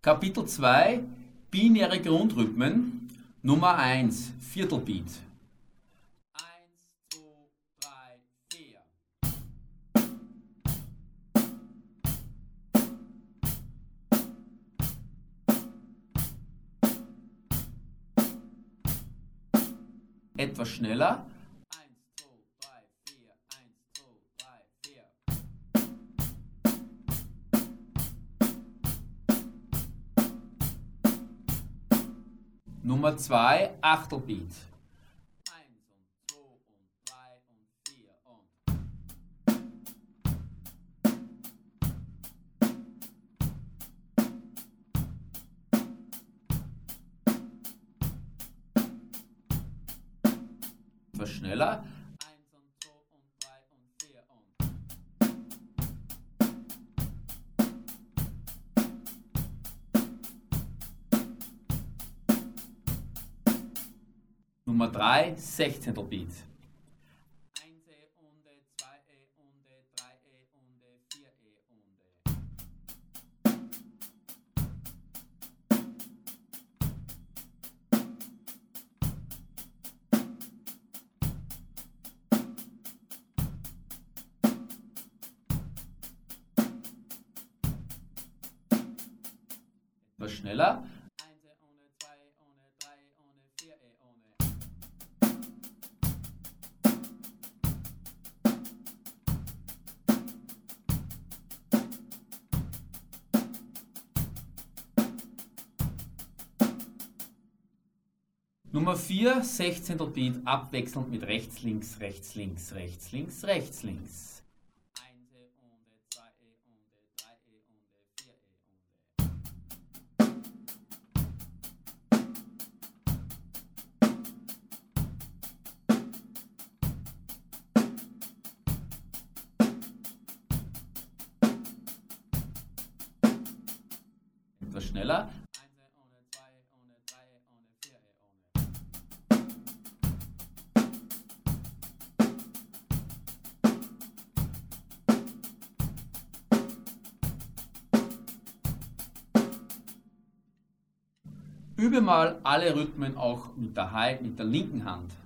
Kapitel 2 Binäre Grundrhythmen Nummer 1 Viertelbeat. 1, 2, 3, 4. Etwas schneller. 1, 2, 3, 4, 1, 2, 3, 4. Nummer 2, Achtelbeat. 1 und 2 und 3 und 4 und. Etwas schneller. 1 und 2 und 3 und 4 und. Nummer 3, Sechzehntelbeat. 1 Unde, 2 Unde, 3 Unde, 4 Unde. Etwas schneller. 1 Unde, 2 Unde, 3 Unde, 4 Unde. Nummer 4, Sechzehntelbeat, abwechselnd mit rechts, links, rechts, links, rechts, links, rechts, links. 1 Unde, 2 Unde, 3 Unde, 4 Unde. Etwas schneller. 1 Unde, 2 Unde, 3 Unde, 4 Unde. Übe mal alle Rhythmen auch mit der linken Hand.